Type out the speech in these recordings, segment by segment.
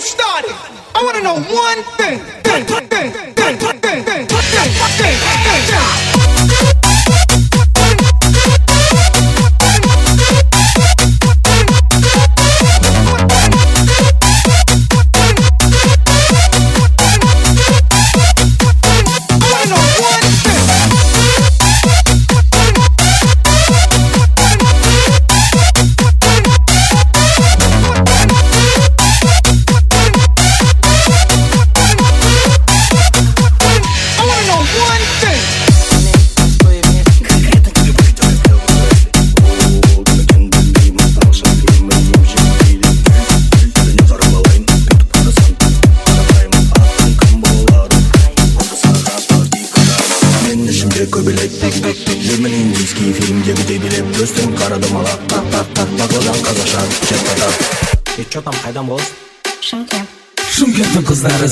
started, I wanna know one thing. Жүрмін индийский фильмдегідей билеп өстім қарадым ала бақылдан қазақша кет қатар. Чё там, қайдан боласың? Шымкент. Шымкенттің қыздары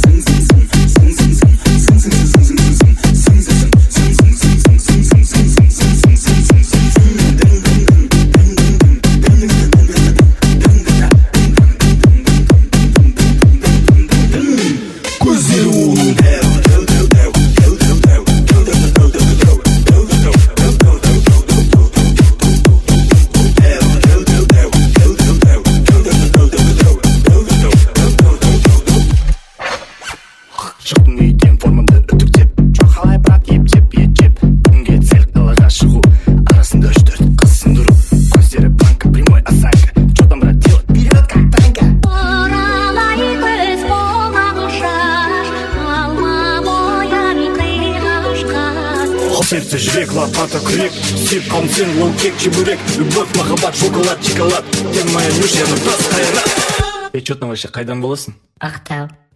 шықтың үйден формаңды үтіктеп, жоқ қалай бірақ еп-жеп күнге цель далаға шығу, арасында 3-4 қыз сындыру, көздері банка, прямой осанка, что там брат делать, вперед как танка. Оралай көз болмағышаш, алма боян қиғашқас. Ал сердце жүрек, лопата күрек, сүйіп қалдым сен лол кек чебурек, любовь, махаббат, шоколад, шоколад, ты моя Нюша, я на тас қайрат. Чё там вообще, қайдан боласың? Ақтау.